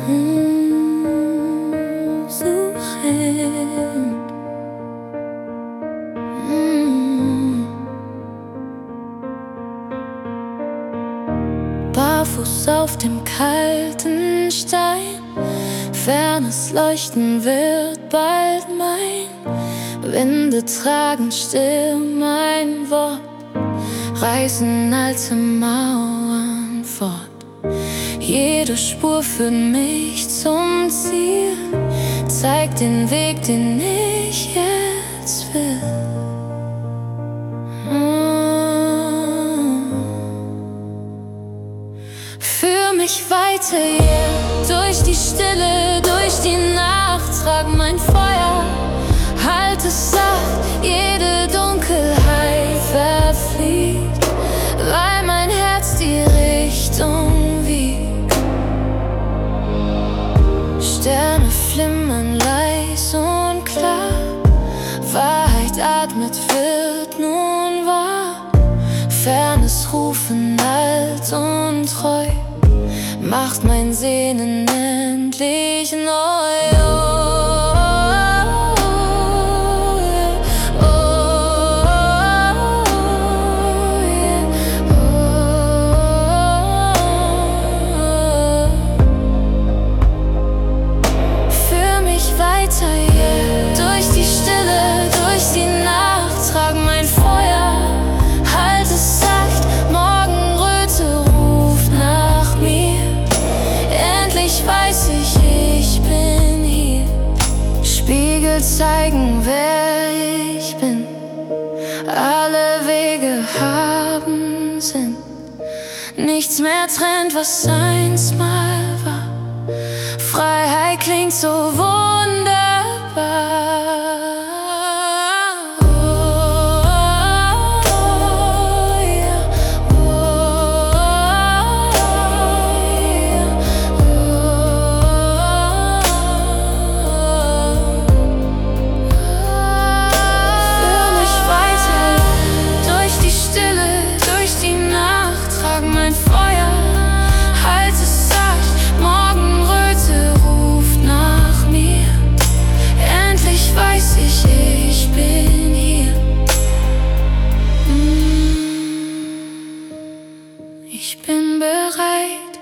suchen. Barfuß auf dem kalten Stein, fernes Leuchten wird bald mein. Winde tragen still mein Wort, reißen alte Mauern fort. Jede Spur führt mich zum Ziel, zeigt den Weg, den ich jetzt will. Führ mich weiter, yeah, durch die Stille, durch die Nacht, trag mein Feuer, halt es sacht, jede Dunkelheit verfliegt, weil mein Herz die Richtung wiegt. Sterne flimmern leis und klar, Wahrheit atmet, wird nun wahr. Fernes Rufen alt und treu macht mein Sehnen endlich neu. Führ mich weiter, yeah, durch die Stille, durch die Nacht, trag mein Feuer, halt es sacht, Morgenröte ruft nach mir. Endlich weiß ich, ich bin hier. Spiegel zeigen, wer ich bin. Alle Wege haben Sinn. Nichts mehr trennt, was einst mal war. Freiheit klingt so wunderbar. Ich bin bereit.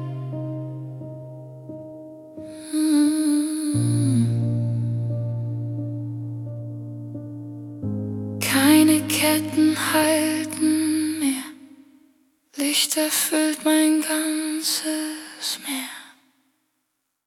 Keine Ketten halten mehr. Licht erfüllt mein ganzes Meer.